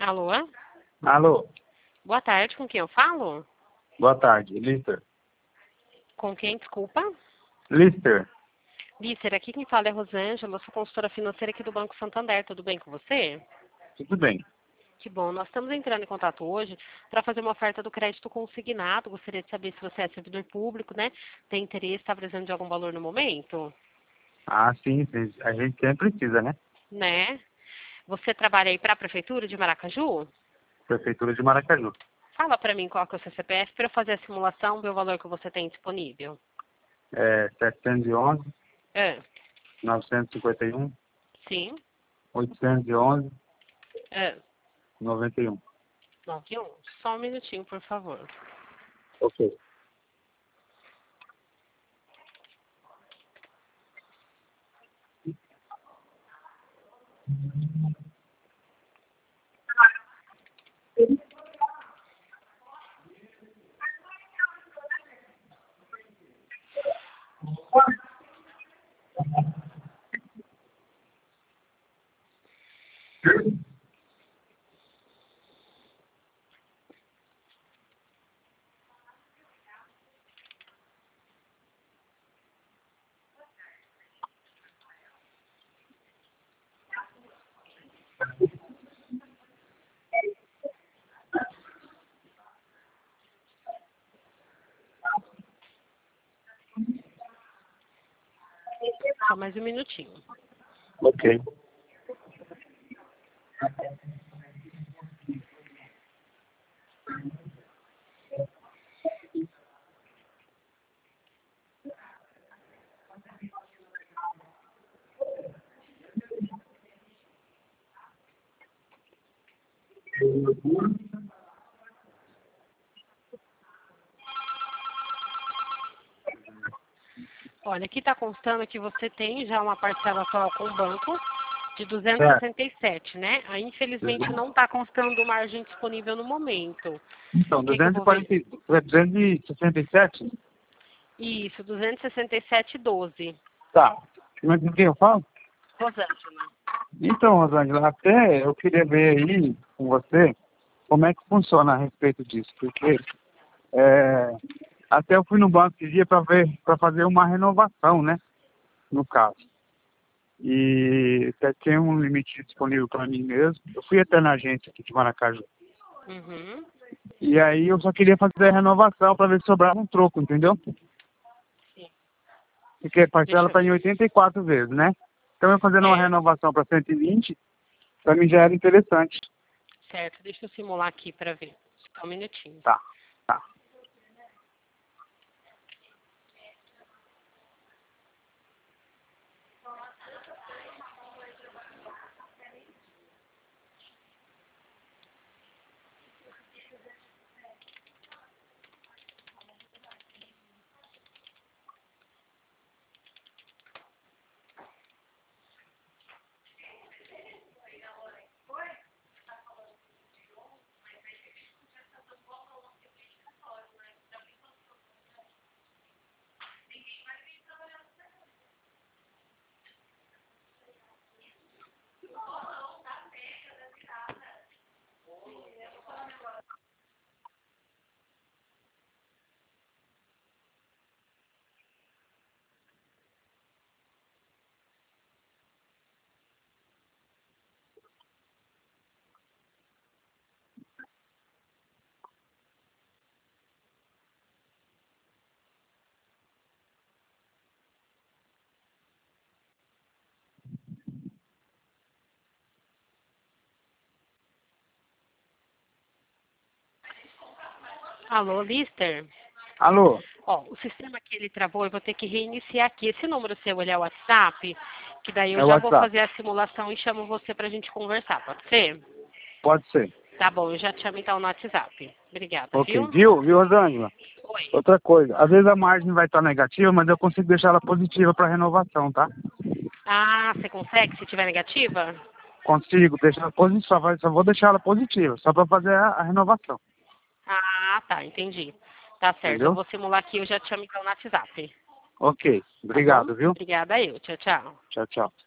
Alô? Alô, Boa tarde, com quem eu falo? boa tarde, Lister. Com quem, desculpa? Lister, Lícer, aqui quem fala é Rosângela, sou consultora financeira aqui do Banco Santander, tudo bem com você? tudo bem? Que bom, nós estamos entrando em contato hoje para fazer uma oferta do crédito consignado, gostaria de saber se você é servidor público, né? Tem interesse, está precisando de algum valor no momento? Ah, sim, a gente sempre precisa, né? Né? Você trabalha aí para a Prefeitura de Maracaju? Prefeitura de Maracaju. Fala para mim qual que é o seu CPF para eu fazer a simulação, ver o valor que você tem disponível. É 711, Ah, 951, sim. 811, Ah, 91. 91. Só um minutinho, por favor. Ok. Só mais um minutinho. Ok. Olha, aqui está constando que você tem já uma parcela atual com o banco de Certo. 267, né? Aí, infelizmente, não está constando margem disponível no momento. Então, O que que eu vou ver? 267? Isso, 267,12. Tá. Mas com quem eu falo? Rosângela. Então, Rosângela, até eu queria ver aí com você como é que funciona a respeito disso, porque até eu fui no banco esse dia para fazer uma renovação, né? No caso. E até tem um limite disponível para mim mesmo. Eu fui até na agência aqui de Maracaju. Uhum. E aí eu só queria fazer a renovação para ver se sobrava um troco, entendeu? Sim. Porque a parcela Deixa eu está em ver. 84 vezes, né? Então eu fazendo uma É, renovação para 120, para mim já era interessante. certo. Deixa eu simular aqui para ver. Só um minutinho. Tá, tá. Alô, Lister? Alô? Ó, o sistema que ele travou, eu vou ter que reiniciar aqui. Esse número seu, ele é o WhatsApp, que daí eu É o já vou WhatsApp. fazer a simulação e chamo você pra gente conversar, pode ser? Pode ser. Tá bom, eu já te chamo então no WhatsApp. Obrigada, Ok. viu? Viu, Rosângela? Oi. Outra coisa, às vezes a margem vai estar negativa, mas eu consigo deixar ela positiva para renovação, tá? Ah, você consegue se tiver negativa? Consigo deixar positiva, só vou deixar ela positiva, só para fazer a renovação. Ah, tá, entendi. Tá certo, eu Entendeu? vou simular aqui, eu já te chamo então no WhatsApp. Ok. Tá bom? Obrigado, viu? Obrigada eu. Tchau, tchau. Tchau, tchau.